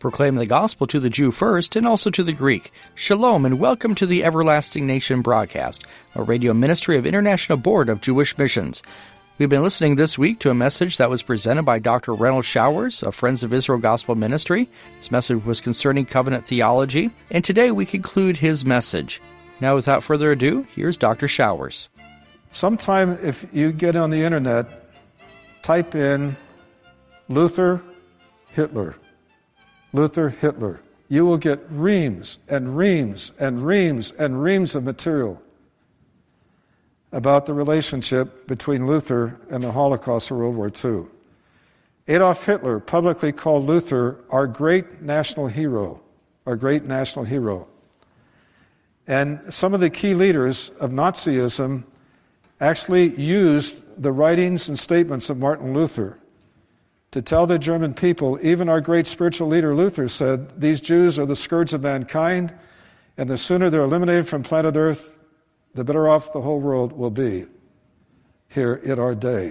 proclaiming the gospel to the Jew first and also to the Greek. Shalom and welcome to the Everlasting Nation broadcast, a radio ministry of International Board of Jewish Missions. We've been listening this week to a message that was presented by Dr. Reynolds Showers of Friends of Israel Gospel Ministry. This message was concerning covenant theology, and today we conclude his message. Now, without further ado, here's Dr. Showers. Sometime if you get on the internet, type in Luther, Hitler. Luther, Hitler. You will get reams and reams and reams and reams of material about the relationship between Luther and the Holocaust of World War II. Adolf Hitler publicly called Luther our great national hero, our great national hero. And some of the key leaders of Nazism actually used the writings and statements of Martin Luther to tell the German people, even our great spiritual leader Luther said, these Jews are the scourge of mankind, and the sooner they're eliminated from planet Earth, the better off the whole world will be here in our day,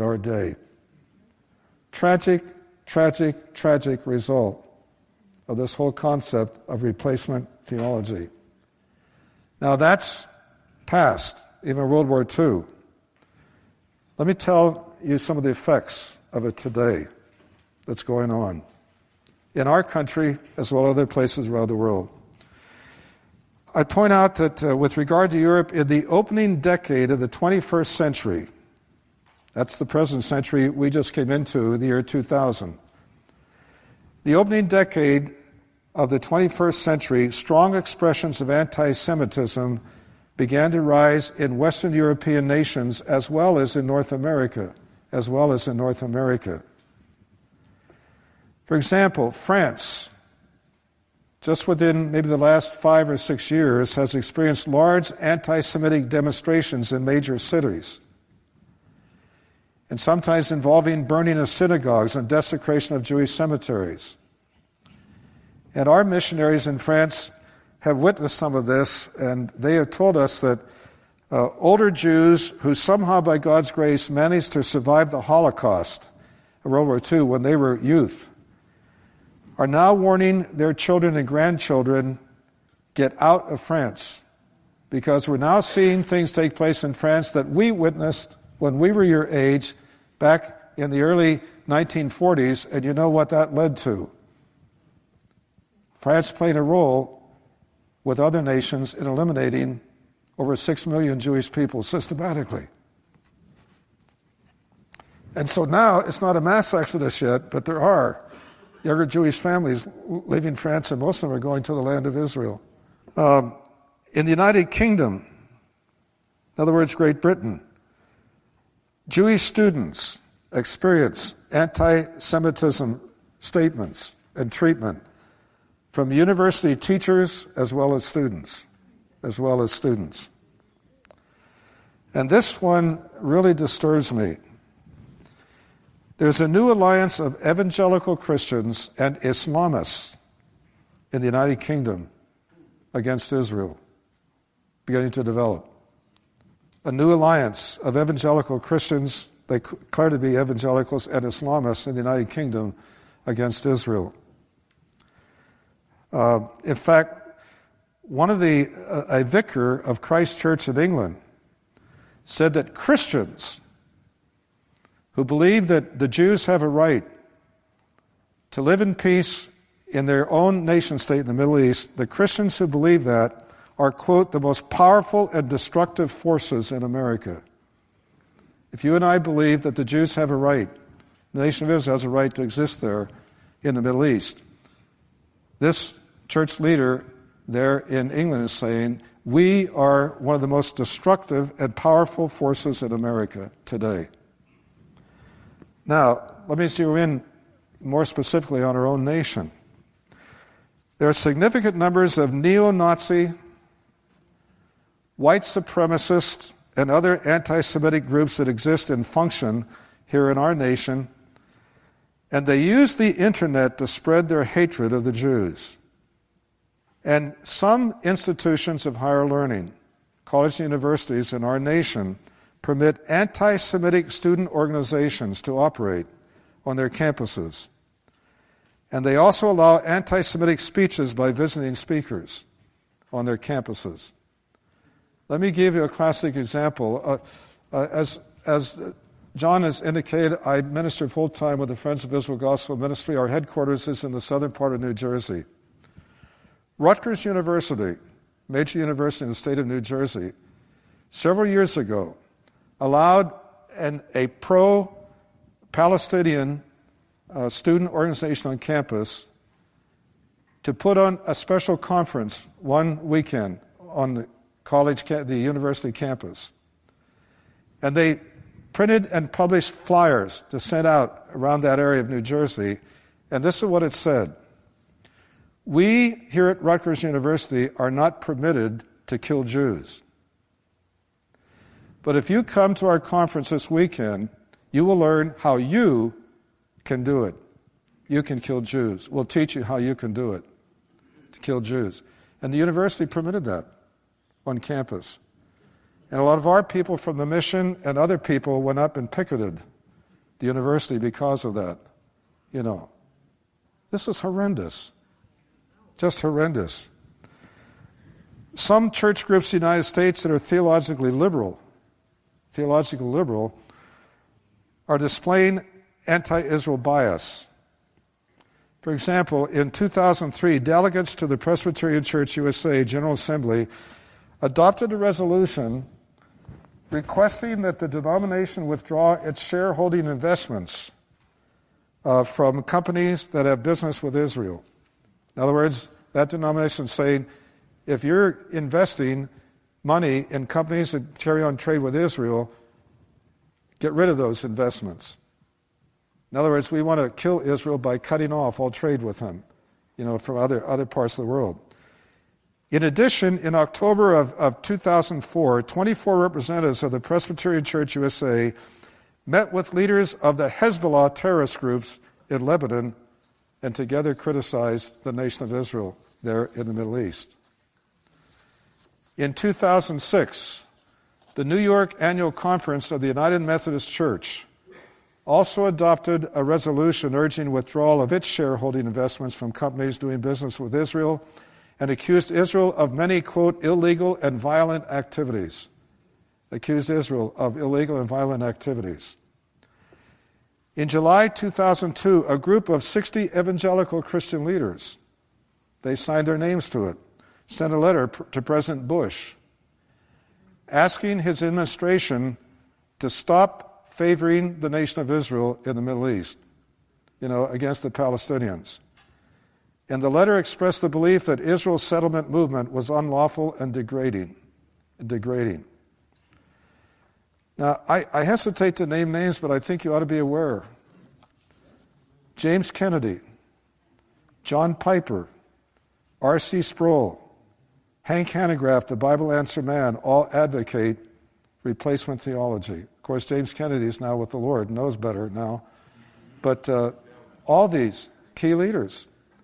Tragic, tragic, tragic result of this whole concept of replacement theology. Now that's past, even World War II. Let me tell you some of the effects of it today that's going on in our country as well as other places around the world. I'd point out that with regard to Europe, in the opening decade of the 21st century, that's the present century we just came into, the year 2000, the opening decade of the 21st century, strong expressions of anti-Semitism began to rise in Western European nations as well as in North America. For example, France, just within maybe the last 5 or 6 years, has experienced large anti-Semitic demonstrations in major cities, and sometimes involving burning of synagogues and desecration of Jewish cemeteries. And our missionaries in France have witnessed some of this, and they have told us that older Jews who somehow by God's grace managed to survive the Holocaust of World War II when they were youth are now warning their children and grandchildren, get out of France, because we're now seeing things take place in France that we witnessed when we were your age back in the early 1940s, and you know what that led to. France played a role with other nations in eliminating over 6 million Jewish people systematically. And so now it's not a mass exodus yet, but there are younger Jewish families leaving France, and most of them are going to the land of Israel. In the United Kingdom, in other words, Great Britain, Jewish students experience anti-Semitism statements and treatment from university teachers as well as students. And this one really disturbs me. There's a new alliance of evangelical Christians and Islamists in the United Kingdom against Israel beginning to develop. A new alliance of evangelical Christians, they declare to be evangelicals, and Islamists in the United Kingdom against Israel. In fact, a vicar of Christ Church in England said that Christians who believe that the Jews have a right to live in peace in their own nation state in the Middle East, the Christians who believe that are, quote, the most powerful and destructive forces in America. If you and I believe that the Jews have a right, the nation of Israel has a right to exist there in the Middle East, this church leader there in England is saying, we are one of the most destructive and powerful forces in America today. Now, let me zero in more specifically on our own nation. There are significant numbers of neo-Nazi, white supremacist, and other anti-Semitic groups that exist and function here in our nation, and they use the internet to spread their hatred of the Jews. And some institutions of higher learning, colleges and universities in our nation, permit anti-Semitic student organizations to operate on their campuses. And they also allow anti-Semitic speeches by visiting speakers on their campuses. Let me give you a classic example. As John has indicated, I minister full-time with the Friends of Israel Gospel Ministry. Our headquarters is in the southern part of New Jersey. Rutgers University, major university in the state of New Jersey, several years ago allowed a pro-Palestinian student organization on campus to put on a special conference one weekend on the university campus. And they printed and published flyers to send out around that area of New Jersey, and this is what it said. We here at Rutgers University are not permitted to kill Jews. But if you come to our conference this weekend, you will learn how you can do it. You can kill Jews. We'll teach you how you can do it, to kill Jews. And the university permitted that on campus. And a lot of our people from the mission and other people went up and picketed the university because of that. You know, this is horrendous. Just horrendous. Some church groups in the United States that are theologically liberal, are displaying anti-Israel bias. For example, in 2003, delegates to the Presbyterian Church USA General Assembly adopted a resolution requesting that the denomination withdraw its shareholding investments from companies that have business with Israel. In other words, that denomination is saying, if you're investing money in companies that carry on trade with Israel, get rid of those investments. In other words, we want to kill Israel by cutting off all trade with them, from other parts of the world. In addition, in October of 2004, 24 representatives of the Presbyterian Church USA met with leaders of the Hezbollah terrorist groups in Lebanon and together criticized the nation of Israel there in the Middle East. In 2006, the New York Annual Conference of the United Methodist Church also adopted a resolution urging withdrawal of its shareholding investments from companies doing business with Israel and accused Israel of many, quote, illegal and violent activities. Accused Israel of illegal and violent activities. In July 2002, a group of 60 evangelical Christian leaders, they signed their names to it, sent a letter to President Bush asking his administration to stop favoring the nation of Israel in the Middle East, against the Palestinians. And the letter expressed the belief that Israel's settlement movement was unlawful and degrading. Now, I hesitate to name names, but I think you ought to be aware. James Kennedy, John Piper, R.C. Sproul, Hank Hanegraaff, the Bible Answer Man, all advocate replacement theology. Of course, James Kennedy is now with the Lord, knows better now. But all these key leaders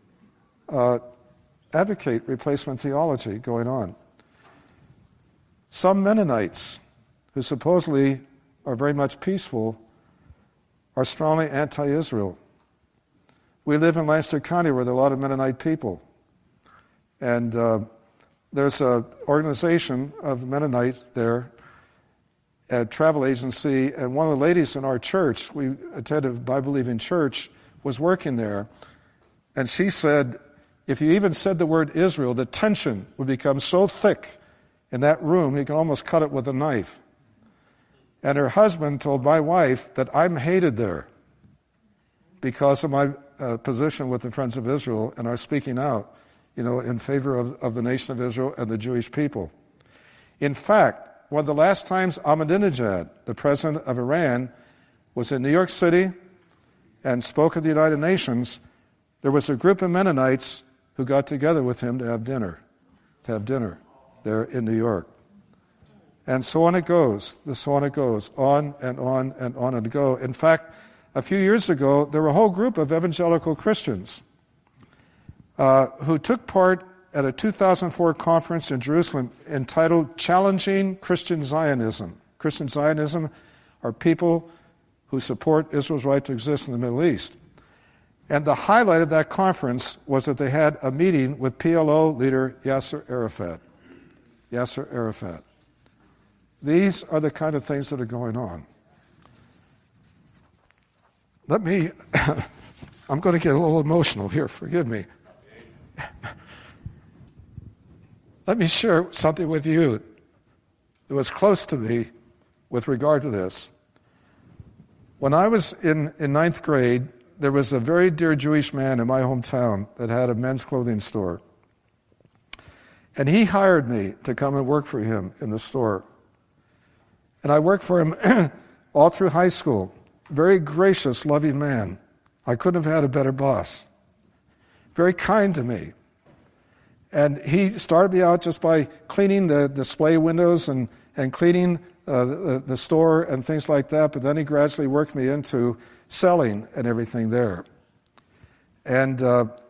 advocate replacement theology going on. Some Mennonites, who supposedly are very much peaceful, are strongly anti-Israel. We live in Lancaster County where there are a lot of Mennonite people. And there's an organization of the Mennonites there, a travel agency, and one of the ladies in our church, we attended a Bible-believing church, was working there. And she said, if you even said the word Israel, the tension would become so thick in that room, you can almost cut it with a knife. And her husband told my wife that I'm hated there because of my position with the Friends of Israel and our speaking out, in favor of the nation of Israel and the Jewish people. In fact, one of the last times Ahmadinejad, the president of Iran, was in New York City and spoke at the United Nations, there was a group of Mennonites who got together with him to have dinner there in New York. And so on it goes, on and on and on and go. In fact, a few years ago, there were a whole group of evangelical Christians who took part at a 2004 conference in Jerusalem entitled Challenging Christian Zionism. Christian Zionism are people who support Israel's right to exist in the Middle East. And the highlight of that conference was that they had a meeting with PLO leader Yasser Arafat. Yasser Arafat. These are the kind of things that are going on. I'm going to get a little emotional here, forgive me. Let me share something with you that was close to me with regard to this. When I was in ninth grade, there was a very dear Jewish man in my hometown that had a men's clothing store. And he hired me to come and work for him in the store. And I worked for him all through high school. Very gracious, loving man. I couldn't have had a better boss. Very kind to me. And he started me out just by cleaning the display windows and cleaning the store and things like that, but then he gradually worked me into selling and everything there. And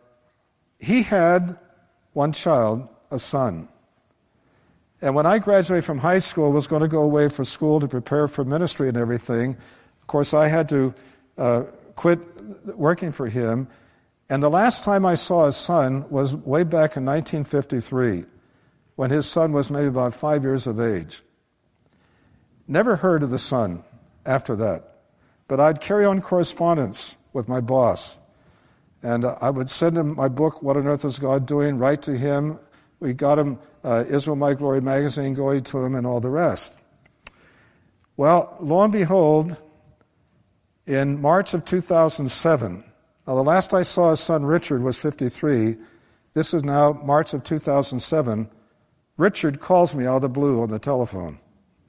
he had one child, a son. And when I graduated from high school, was going to go away for school to prepare for ministry and everything. Of course, I had to quit working for him. And the last time I saw his son was way back in 1953, when his son was maybe about 5 years of age. Never heard of the son after that. But I'd carry on correspondence with my boss. And I would send him my book, What on Earth is God Doing?, write to him. We got him Israel My Glory magazine going to him and all the rest. Well, lo and behold, in March of 2007, now the last I saw his son Richard was 53. This is now March of 2007. Richard calls me out of the blue on the telephone.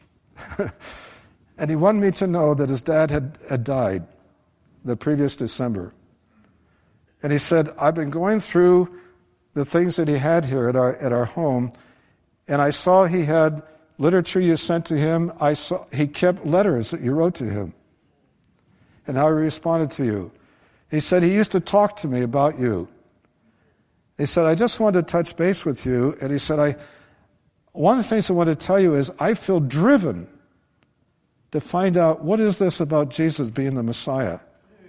And he wanted me to know that his dad had died the previous December. And he said, I've been going through the things that he had here at our home, and I saw he had literature you sent to him. I saw he kept letters that you wrote to him and how he responded to you. He said he used to talk to me about you. He said, I just wanted to touch base with you. And he said, one of the things I want to tell you is I feel driven to find out what is this about Jesus being the Messiah.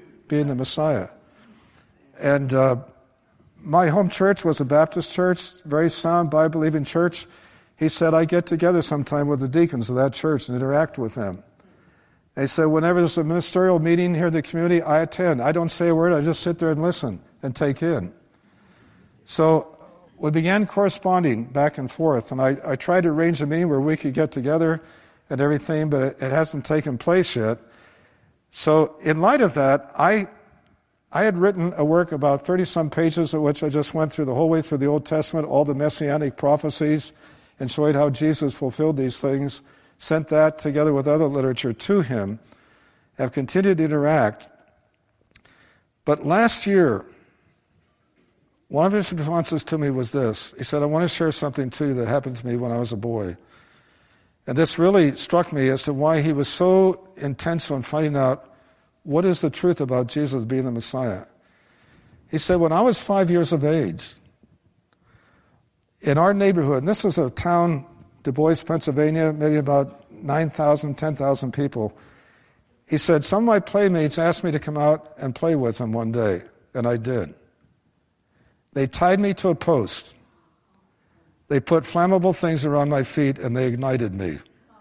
And my home church was a Baptist church, very sound, Bible-believing church. He said, I get together sometime with the deacons of that church and interact with them. And he said, whenever there's a ministerial meeting here in the community, I attend. I don't say a word, I just sit there and listen and take in. So we began corresponding back and forth, and I tried to arrange a meeting where we could get together and everything, but it hasn't taken place yet. So in light of that, I had written a work about 30-some pages of which I just went through the whole way through the Old Testament, all the messianic prophecies, and showed how Jesus fulfilled these things, sent that together with other literature to him, have continued to interact. But last year, one of his responses to me was this. He said, I want to share something to you that happened to me when I was a boy. And this really struck me as to why he was so intense on finding out what is the truth about Jesus being the Messiah. He said, when I was 5 years of age, in our neighborhood, and this is a town, Du Bois, Pennsylvania, maybe about 9,000, 10,000 people, he said, some of my playmates asked me to come out and play with them one day, and I did. They tied me to a post. They put flammable things around my feet, and they ignited me.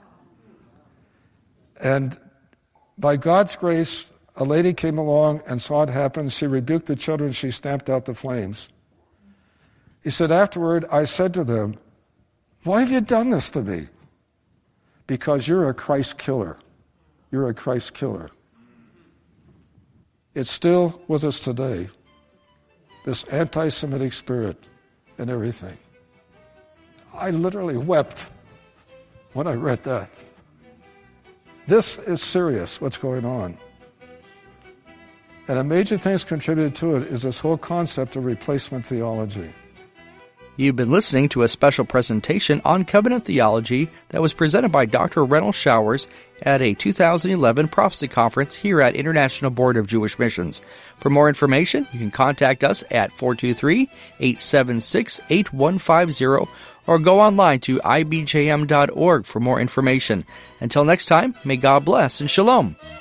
And by God's grace, a lady came along and saw it happen. She rebuked the children. She stamped out the flames. He said, afterward, I said to them, why have you done this to me? Because you're a Christ killer. You're a Christ killer. It's still with us today, this anti-Semitic spirit and everything. I literally wept when I read that. This is serious, what's going on. And a major thing that's contributed to it is this whole concept of replacement theology. You've been listening to a special presentation on covenant theology that was presented by Dr. Reynolds Showers at a 2011 prophecy conference here at International Board of Jewish Missions. For more information, you can contact us at 423-876-8150 or go online to ibjm.org for more information. Until next time, may God bless and shalom.